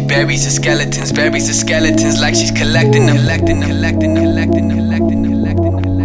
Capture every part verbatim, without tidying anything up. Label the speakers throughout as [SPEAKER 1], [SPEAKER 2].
[SPEAKER 1] buries the skeletons, buries the skeletons like she's collecting them, collecting them, collecting them, collecting them, collecting them, collecting them.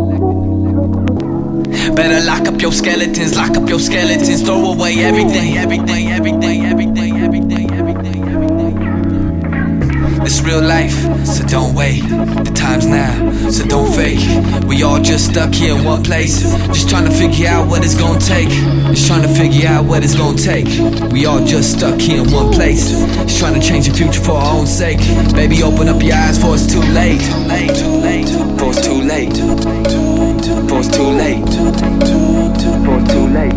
[SPEAKER 1] Better lock up your skeletons, lock up your skeletons, throw away everything, everything, everything, everything, everything, everything, everything. It's real life, so don't wait. The time's now, so don't fake. We all just stuck here in one place, just trying to figure out what it's gonna take. Just trying to figure out what it's gonna take. We all just stuck here in one place, just trying to change the future for our own sake. Baby, open up your eyes, for it's too late. For it's too late. For it's too late. For it's too late.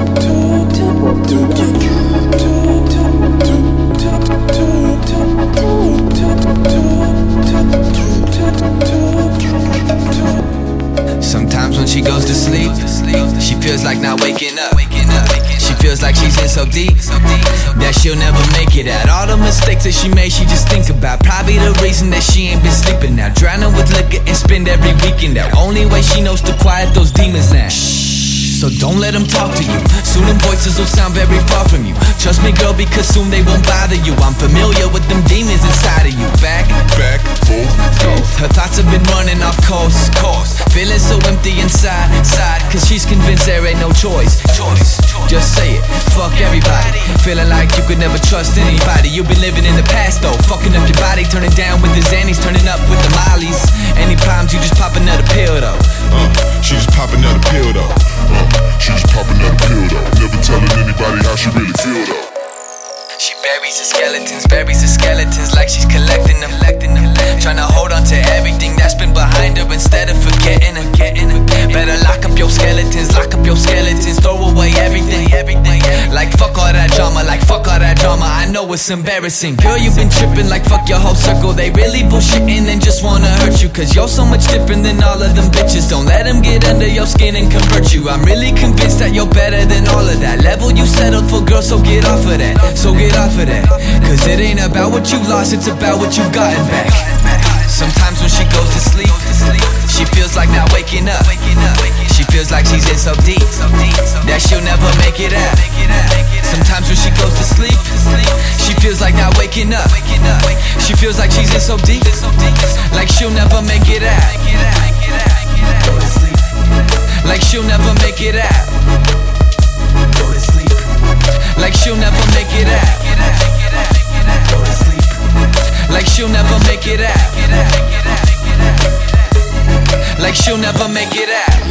[SPEAKER 1] Sometimes when she goes to sleep, she feels like not waking up. She feels like she's in so deep that she'll never make it out. All the mistakes that she made, she just think about. Probably the reason that she ain't been sleeping now. Drowning with liquor and spend every weekend out. Only way she knows to quiet those demons now. So don't let them talk to you. Soon them voices will sound very far from you. Trust me, girl, because soon they won't bother you. I'm familiar with them demons inside of you. Back, back, forth, forth. Her thoughts have been running off course, course. Feeling so empty inside, inside. Cause she's convinced there ain't no choice, choice. Just say it, fuck everybody. Feeling like you could never trust anybody. You've been living in the past though, fucking up your body. Turning down with the Xannies, turning up with the Mollies. Any problems, you just pop another pill though.
[SPEAKER 2] Uh, she just pop another pill though. Uh, she just pop another pill though. Never telling anybody how she really feel though.
[SPEAKER 1] She buries the skeletons, buries the skeletons like she's collecting them, collecting them. Trying to hold on to everything that's been behind her instead of forgetting her, getting her. Better lock up your skeletons, lock up your skeletons, throw away everything, everything. Like fuck all that drama, like fuck all that drama. I know it's embarrassing. Girl, you been tripping like fuck your whole circle. They really bullshitting and just wanna hurt you. Cause you're so much different than all of them bitches. Don't let them get under your skin and convert you. I'm really convinced that you're better than all of that. Level you settled for, girl, so get off of that. So get off of that. Cause it ain't about what you've lost, it's about what you've gotten back. Sometimes when she goes to sleep, she feels like not waking up. She feels like she's in so deep that she'll never make it out. Sometimes when she goes to sleep, she feels like not waking up. She feels like she's in so deep, like she'll never make it out. Like she'll never make it out. Like she'll never make it out. Like she'll never make it out. Like she'll never make it out.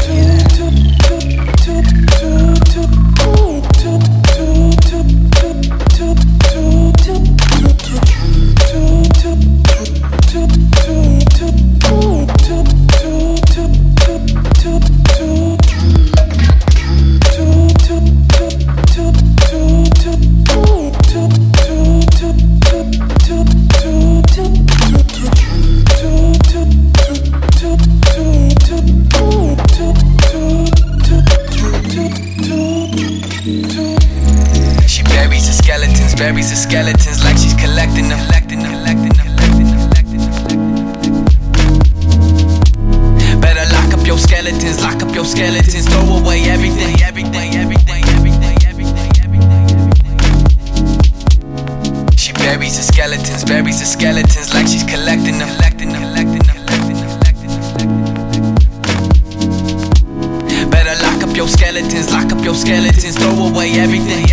[SPEAKER 1] Buries the skeletons like she's collecting them, collecting them, collecting them, collecting them, collecting them, collecting them. Better lock up your skeletons, lock up your skeletons, throw away everything, everything, everything, everything, everything, everything, everything. She buries the skeletons, buries the skeletons like she's collecting them, collecting them, collecting them, collecting them, collecting them, collecting them. Better lock up your skeletons, lock up your skeletons, throw away everything.